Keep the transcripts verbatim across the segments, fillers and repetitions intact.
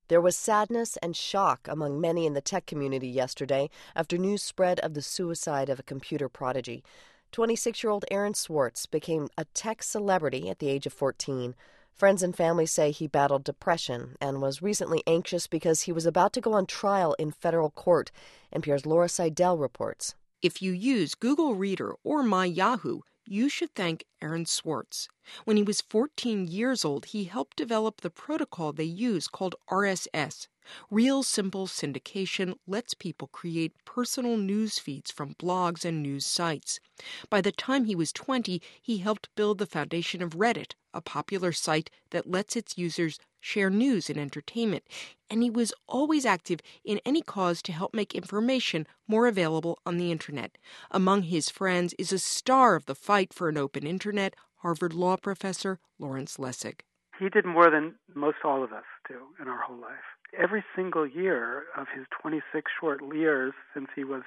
There was sadness and shock among many in the tech community yesterday after news spread of the suicide of a computer prodigy. twenty-six-year-old Aaron Swartz became a tech celebrity at the age of fourteen. Friends and family say he battled depression and was recently anxious because he was about to go on trial in federal court. N P R's Laura Seidel reports. If you use Google Reader or My Yahoo, you should thank Aaron Swartz. When he was fourteen years old, he helped develop the protocol they use called R S S. Real Simple Syndication lets people create personal news feeds from blogs and news sites. By the time he was twenty, he helped build the foundation of Reddit, a popular site that lets its users share news and entertainment. And he was always active in any cause to help make information more available on the Internet. Among his friends is a star of the fight for an open Internet, Harvard Law professor Lawrence Lessig. He did more than most all of us do in our whole life. Every single year of his twenty-six short years since he was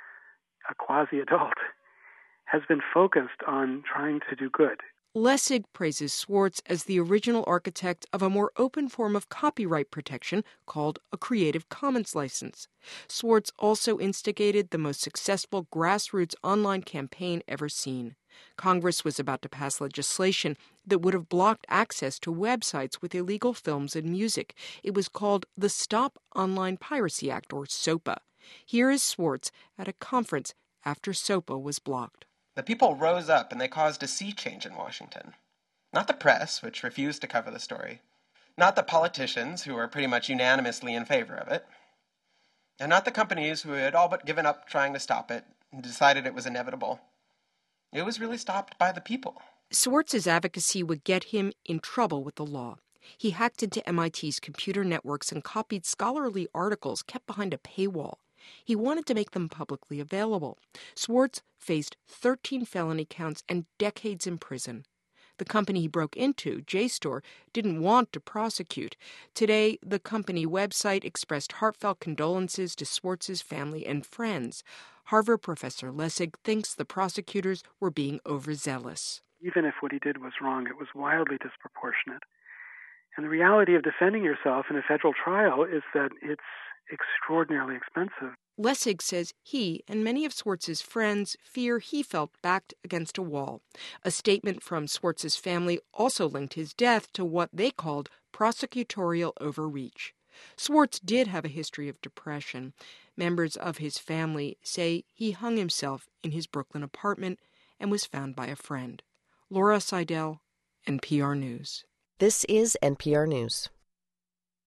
a quasi-adult has been focused on trying to do good. Lessig praises Swartz as the original architect of a more open form of copyright protection called a Creative Commons license. Swartz also instigated the most successful grassroots online campaign ever seen. Congress was about to pass legislation that would have blocked access to websites with illegal films and music. It was called the Stop Online Piracy Act, or SOPA. Here is Swartz at a conference after SOPA was blocked. The people rose up and they caused a sea change in Washington. Not the press, which refused to cover the story. Not the politicians, who were pretty much unanimously in favor of it. And not the companies who had all but given up trying to stop it and decided it was inevitable. It was really stopped by the people. Swartz's advocacy would get him in trouble with the law. He hacked into M I T's computer networks and copied scholarly articles kept behind a paywall. He wanted to make them publicly available. Swartz faced thirteen felony counts and decades in prison. The company he broke into, JSTOR, didn't want to prosecute. Today, the company website expressed heartfelt condolences to Swartz's family and friends. Harvard professor Lessig thinks the prosecutors were being overzealous. Even if what he did was wrong, it was wildly disproportionate. And the reality of defending yourself in a federal trial is that it's extraordinarily expensive. Lessig says he and many of Swartz's friends fear he felt backed against a wall. A statement from Swartz's family also linked his death to what they called prosecutorial overreach. Swartz did have a history of depression. Members of his family say he hung himself in his Brooklyn apartment and was found by a friend. Laura Seidel, N P R News. This is N P R News.